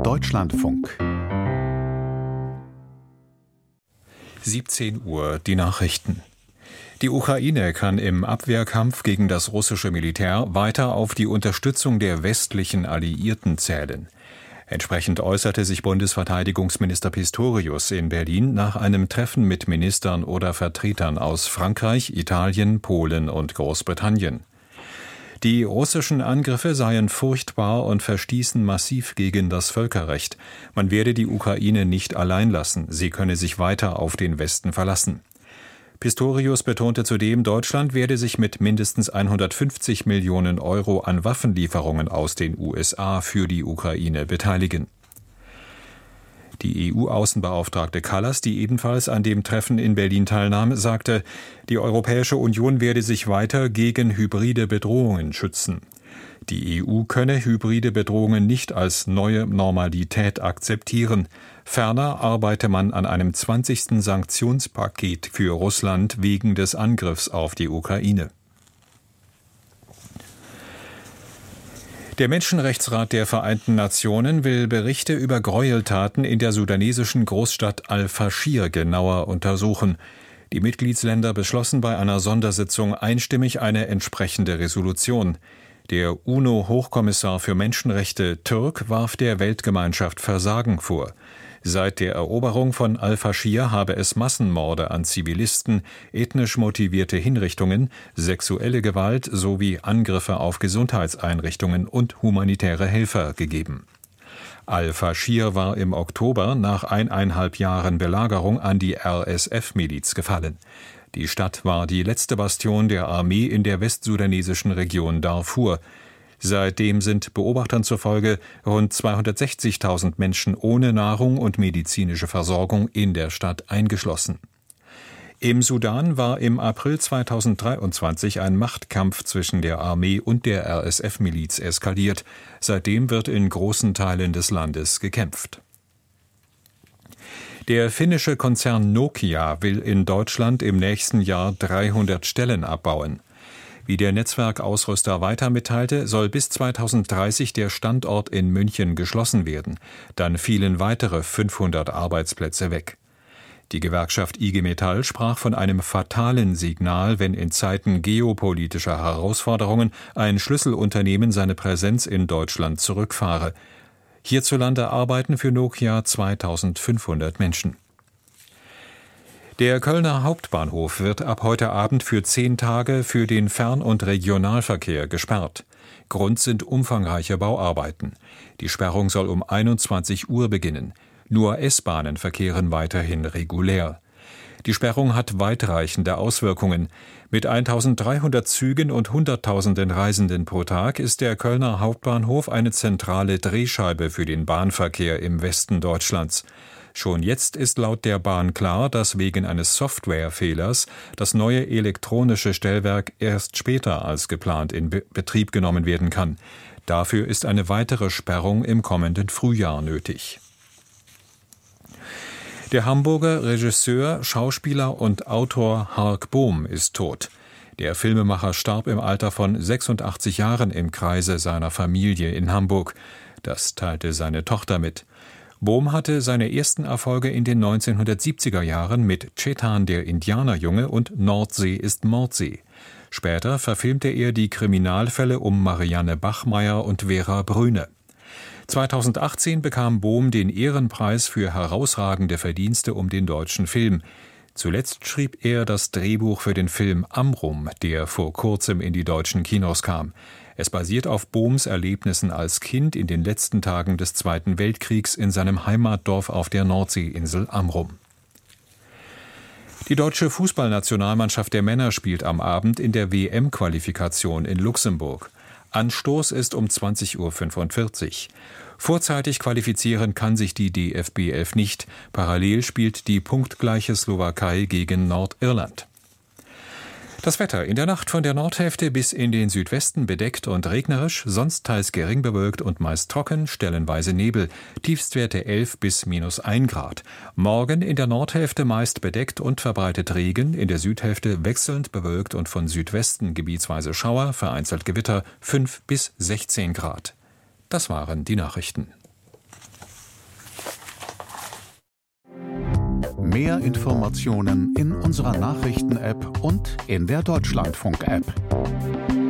Deutschlandfunk. 17 Uhr, die Nachrichten. Die Ukraine kann im Abwehrkampf gegen das russische Militär weiter auf die Unterstützung der westlichen Alliierten zählen. Entsprechend äußerte sich Bundesverteidigungsminister Pistorius in Berlin nach einem Treffen mit Ministern oder Vertretern aus Frankreich, Italien, Polen und Großbritannien. Die russischen Angriffe seien furchtbar und verstießen massiv gegen das Völkerrecht. Man werde die Ukraine nicht allein lassen, sie könne sich weiter auf den Westen verlassen. Pistorius betonte zudem, Deutschland werde sich mit mindestens 150 Millionen Euro an Waffenlieferungen aus den USA für die Ukraine beteiligen. Die EU-Außenbeauftragte Kallas, die ebenfalls an dem Treffen in Berlin teilnahm, sagte, die Europäische Union werde sich weiter gegen hybride Bedrohungen schützen. Die EU könne hybride Bedrohungen nicht als neue Normalität akzeptieren. Ferner arbeite man an einem 20. Sanktionspaket für Russland wegen des Angriffs auf die Ukraine. Der Menschenrechtsrat der Vereinten Nationen will Berichte über Gräueltaten in der sudanesischen Großstadt Al-Faschir genauer untersuchen. Die Mitgliedsländer beschlossen bei einer Sondersitzung einstimmig eine entsprechende Resolution. Der UNO-Hochkommissar für Menschenrechte Türk warf der Weltgemeinschaft Versagen vor. Seit der Eroberung von Al-Faschir habe es Massenmorde an Zivilisten, ethnisch motivierte Hinrichtungen, sexuelle Gewalt sowie Angriffe auf Gesundheitseinrichtungen und humanitäre Helfer gegeben. Al-Faschir war im Oktober nach 1,5 Jahren Belagerung an die RSF-Miliz gefallen. Die Stadt war die letzte Bastion der Armee in der westsudanesischen Region Darfur. Seitdem sind Beobachtern zufolge rund 260.000 Menschen ohne Nahrung und medizinische Versorgung in der Stadt eingeschlossen. Im Sudan war im April 2023 ein Machtkampf zwischen der Armee und der RSF-Miliz eskaliert. Seitdem wird in großen Teilen des Landes gekämpft. Der finnische Konzern Nokia will in Deutschland im nächsten Jahr 300 Stellen abbauen. Wie der Netzwerkausrüster weiter mitteilte, soll bis 2030 der Standort in München geschlossen werden. Dann fielen weitere 500 Arbeitsplätze weg. Die Gewerkschaft IG Metall sprach von einem fatalen Signal, wenn in Zeiten geopolitischer Herausforderungen ein Schlüsselunternehmen seine Präsenz in Deutschland zurückfahre. Hierzulande arbeiten für Nokia 2500 Menschen. Der Kölner Hauptbahnhof wird ab heute Abend für 10 Tage für den Fern- und Regionalverkehr gesperrt. Grund sind umfangreiche Bauarbeiten. Die Sperrung soll um 21 Uhr beginnen. Nur S-Bahnen verkehren weiterhin regulär. Die Sperrung hat weitreichende Auswirkungen. Mit 1.300 Zügen und Hunderttausenden Reisenden pro Tag ist der Kölner Hauptbahnhof eine zentrale Drehscheibe für den Bahnverkehr im Westen Deutschlands. Schon jetzt ist laut der Bahn klar, dass wegen eines Softwarefehlers das neue elektronische Stellwerk erst später als geplant in Betrieb genommen werden kann. Dafür ist eine weitere Sperrung im kommenden Frühjahr nötig. Der Hamburger Regisseur, Schauspieler und Autor Hark Bohm ist tot. Der Filmemacher starb im Alter von 86 Jahren im Kreise seiner Familie in Hamburg. Das teilte seine Tochter mit. Bohm hatte seine ersten Erfolge in den 1970er Jahren mit Chetan der Indianerjunge und Nordsee ist Mordsee. Später verfilmte er die Kriminalfälle um Marianne Bachmeier und Vera Brühne. 2018 bekam Bohm den Ehrenpreis für herausragende Verdienste um den deutschen Film. Zuletzt schrieb er das Drehbuch für den Film Amrum, der vor kurzem in die deutschen Kinos kam. Es basiert auf Bohms Erlebnissen als Kind in den letzten Tagen des Zweiten Weltkriegs in seinem Heimatdorf auf der Nordseeinsel Amrum. Die deutsche Fußballnationalmannschaft der Männer spielt am Abend in der WM-Qualifikation in Luxemburg. Anstoß ist um 20:45 Uhr. Vorzeitig qualifizieren kann sich die DFB 11 nicht. Parallel spielt die punktgleiche Slowakei gegen Nordirland. Das Wetter in der Nacht von der Nordhälfte bis in den Südwesten bedeckt und regnerisch, sonst teils gering bewölkt und meist trocken, stellenweise Nebel, Tiefstwerte 11 bis -1 Grad. Morgen in der Nordhälfte meist bedeckt und verbreitet Regen, in der Südhälfte wechselnd bewölkt und von Südwesten gebietsweise Schauer, vereinzelt Gewitter 5 bis 16 Grad. Das waren die Nachrichten. Mehr Informationen in unserer Nachrichten-App und in der Deutschlandfunk-App.